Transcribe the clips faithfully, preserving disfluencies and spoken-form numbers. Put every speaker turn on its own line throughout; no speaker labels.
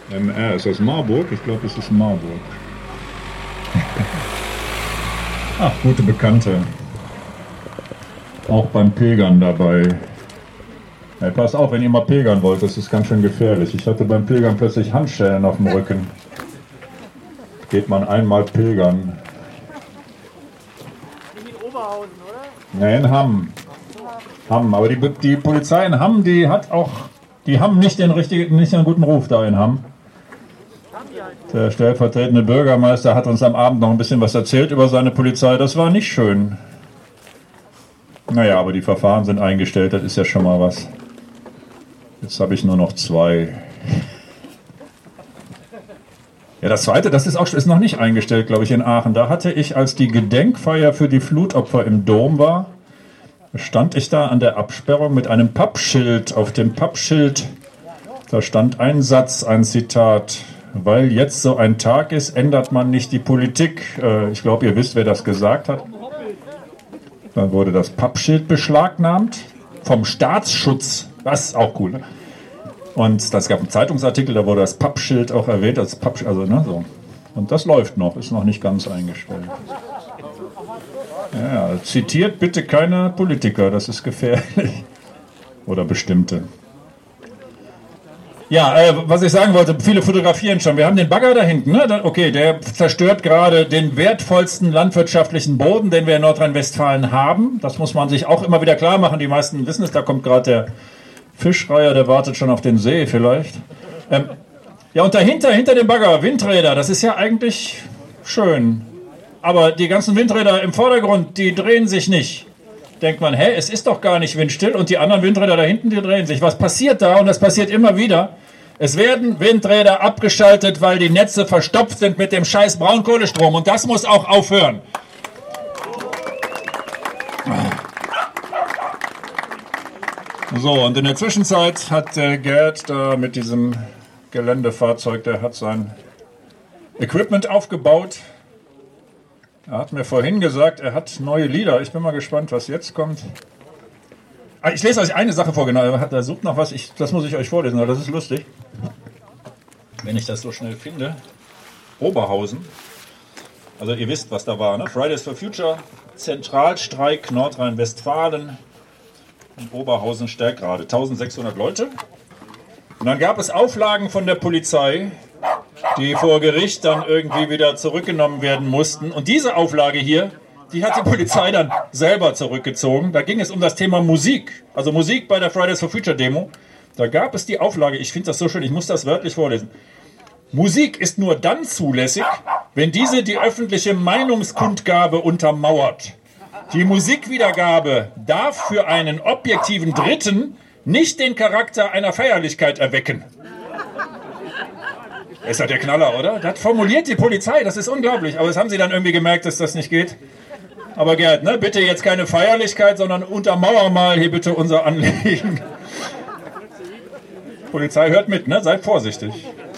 M R, ist das Marburg? Ich glaube, es ist Marburg. Ach, gute Bekannte. Auch beim Pilgern dabei. Hey, passt auf, wenn ihr mal pilgern wollt, das ist ganz schön gefährlich. Ich hatte beim Pilgern plötzlich Handschellen auf dem Rücken. Geht man einmal pilgern.
In Oberhausen, oder?
Nee, in Hamm. Hamm. Aber die, die Polizei in Hamm, die hat auch, die haben nicht den richtigen, nicht einen guten Ruf da in Hamm. Der stellvertretende Bürgermeister hat uns am Abend noch ein bisschen was erzählt über seine Polizei. Das war nicht schön. Naja, aber die Verfahren sind eingestellt, das ist ja schon mal was. Jetzt habe ich nur noch zwei. Ja, das zweite, das ist auch ist noch nicht eingestellt, glaube ich, in Aachen. Da hatte ich, als die Gedenkfeier für die Flutopfer im Dom war, stand ich da an der Absperrung mit einem Pappschild. Auf dem Pappschild, da stand ein Satz, ein Zitat. Weil jetzt so ein Tag ist, ändert man nicht die Politik. Äh, ich glaube, ihr wisst, wer das gesagt hat. Dann wurde das Pappschild beschlagnahmt vom Staatsschutz. Das ist auch cool, ne? Und das gab einen Zeitungsartikel, da wurde das Pappschild auch erwähnt. Das Pappschild, also, ne, so. Und das läuft noch, ist noch nicht ganz eingestellt. Ja, zitiert bitte keine Politiker, das ist gefährlich. Oder bestimmte. Ja, äh, was ich sagen wollte, viele fotografieren schon. Wir haben den Bagger da hinten, ne? Okay, der zerstört gerade den wertvollsten landwirtschaftlichen Boden, den wir in Nordrhein-Westfalen haben. Das muss man sich auch immer wieder klar machen. Die meisten wissen es, da kommt gerade der Fischreiher, der wartet schon auf den See vielleicht. Ähm, ja, und dahinter, hinter dem Bagger, Windräder, das ist ja eigentlich schön. Aber die ganzen Windräder im Vordergrund, die drehen sich nicht. Denkt man, hä, es ist doch gar nicht windstill und die anderen Windräder da hinten, die drehen sich. Was passiert da? Und das passiert immer wieder. Es werden Windräder abgeschaltet, weil die Netze verstopft sind mit dem scheiß Braunkohlestrom. Und das muss auch aufhören. So, und in der Zwischenzeit hat der Gerd da mit diesem Geländefahrzeug, der hat sein Equipment aufgebaut. Er hat mir vorhin gesagt, er hat neue Lieder. Ich bin mal gespannt, was jetzt kommt. Ah, ich lese euch eine Sache vor, genau. Er sucht noch was. Ich, das muss ich euch vorlesen, weil das ist lustig. Wenn ich das so schnell finde. Oberhausen. Also ihr wisst, was da war, ne? Fridays for Future, Zentralstreik Nordrhein-Westfalen. Und Oberhausen stärkt gerade. eintausendsechshundert Leute. Und dann gab es Auflagen von der Polizei, die vor Gericht dann irgendwie wieder zurückgenommen werden mussten. Und diese Auflage hier, die hat die Polizei dann selber zurückgezogen. Da ging es um das Thema Musik. Also Musik bei der Fridays for Future Demo. Da gab es die Auflage, ich finde das so schön, ich muss das wörtlich vorlesen. Musik ist nur dann zulässig, wenn diese die öffentliche Meinungskundgabe untermauert. Die Musikwiedergabe darf für einen objektiven Dritten nicht den Charakter einer Feierlichkeit erwecken. Ist ja der Knaller, oder? Das formuliert die Polizei, das ist unglaublich. Aber das haben sie dann irgendwie gemerkt, dass das nicht geht. Aber Gerd, ne, bitte jetzt keine Feierlichkeit, sondern untermauer mal hier bitte unser Anliegen. Polizei hört mit, ne? Seid vorsichtig.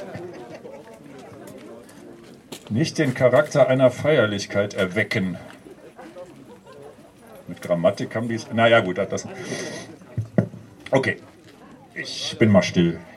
Nicht den Charakter einer Feierlichkeit erwecken. Mit Grammatik haben die es... Naja gut, das... Okay, ich bin mal still.